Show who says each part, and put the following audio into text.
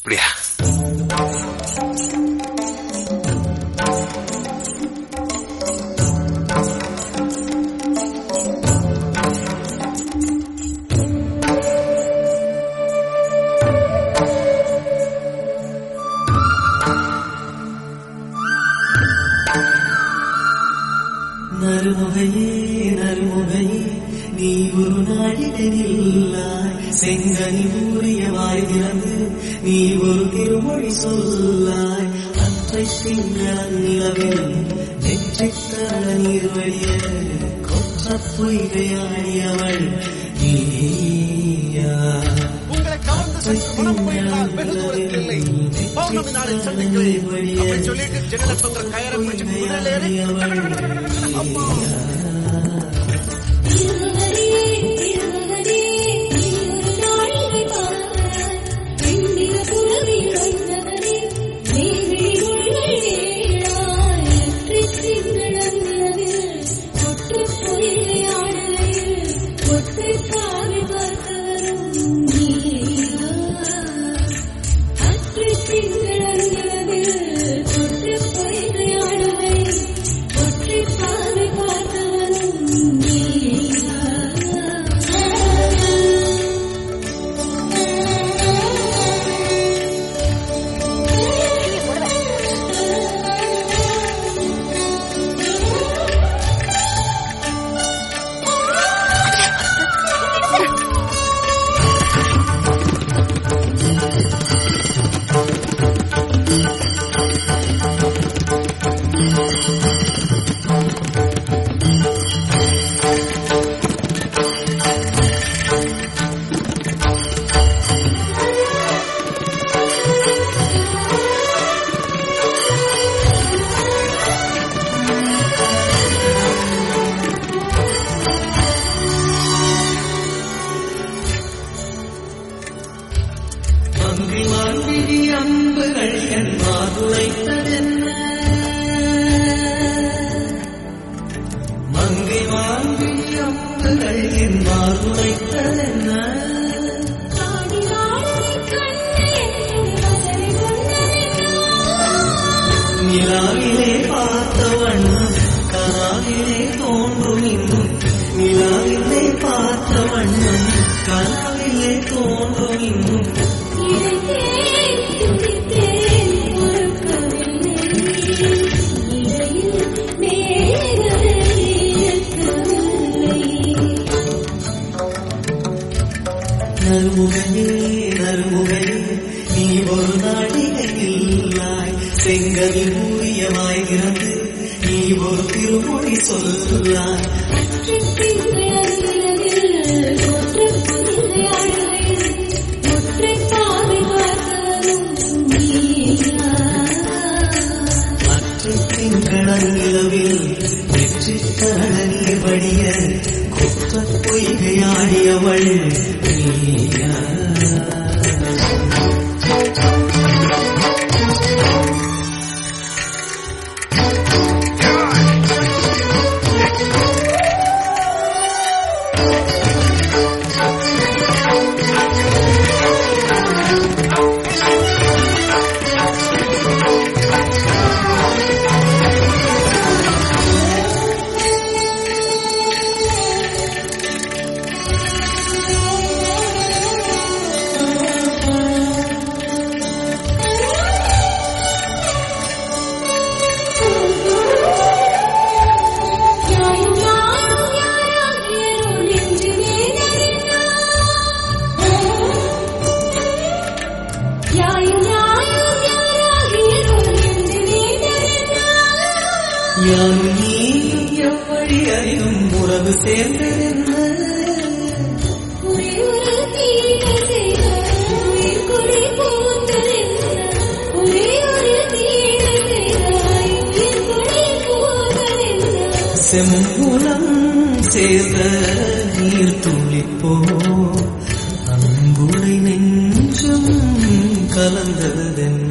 Speaker 1: இப்படியா?
Speaker 2: நறுமுகையே நறுமுகையே நீ ஒரு நாடினில்லாய், செங்கனி ஊறிய வாய் திறந்து நீ ஒரு திருமொழி சொல்லாய். அன்றை திங்கள் நிலவில் நெற்றித்தர நீர் வழிய கொற்ற பொய்கையாடியவள் நீயா.
Speaker 1: உங்களை கவர்ந்து சென்ற மனப்பொய்யினால் வெகு தூரத்தில் இல்லை. பௌர்ணமி நாளில் சந்திக்கிறேன் அப்படி சொல்லிட்டு ஜன்னலை தொங்குற கயரை பிடிச்சு குதிரையில ஏறி அம்மா
Speaker 2: அன்புகள் என் மாதுளைத்ததென்ன, மங்கை மான்விழி அம்புகள் என் மாதுளைத்ததென்ன. நிலாவிலே பார்த்த வண்ணம் கனாவிலே தோன்றும் இன்னும், நிலாவிலே பார்த்த வண்ணம் கனாவிலே தோன்றும் இன்னும். நறுமுகையே நறுமுகையே நீ ஒரு நாடிகையில்லாய், செங்கனி ஊறிய வாய் திறந்து நீ ஒரு திருமொழி சொல்லாய். திங்களவில் வெற்றித்தரணி வழிய குற்ற பொய்கையாடியவள் நீயா. யாரும் நீயும் எவ்வழி அறியும் உறவு சேர்ந்ததென்ன, செம்புலம் சேர்ந்த நீர் துளிப்போ அன்புடை நெஞ்சம் கலந்ததென்ன.